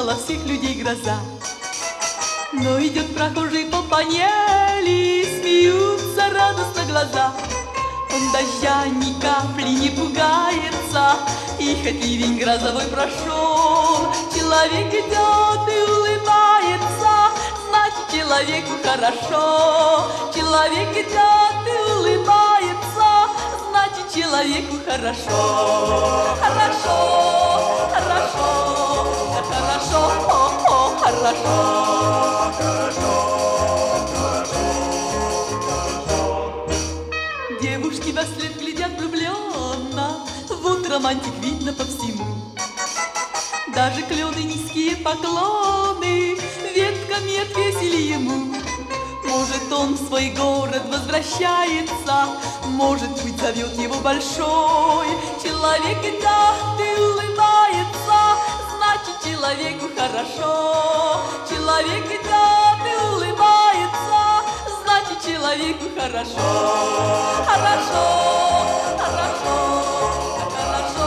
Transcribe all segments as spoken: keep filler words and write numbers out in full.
стала всех людей гроза. Но идет прохожий по панели, смеются радостно глаза. Он дождя ни капли не пугается, и хоть ливень грозовой прошел, человек идет и улыбается, значит человеку хорошо. Человек идет и улыбается, значит человеку хорошо. Хорошо, хорошо, хорошо, о, о, хорошо. Девушки во след глядят влюбленно, вот романтик видно по всему. Даже клены низкие поклоны ветками отвесили ему. Может, он в свой город возвращается, может быть, зовет его большой. Человек идет и улыбается, значит, человеку хорошо. Человек идет и улыбается, значит, человеку хорошо. Хорошо, хорошо, хорошо,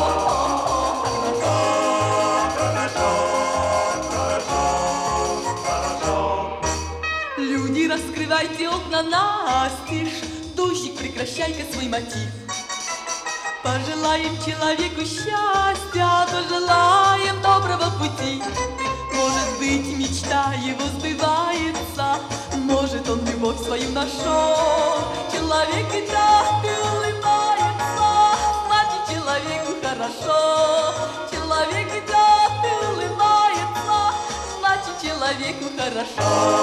хорошо. Люди, раскрывайте окна настежь, дождик, прекращай-ка свой мотив. Пожелаем человеку счастья, пожелаем доброго пути. Может быть, мечта его сбывается, может, он любовь свою нашел. Человек идет и улыбается, значит, человеку хорошо. Человек идет и улыбается, значит, человеку хорошо.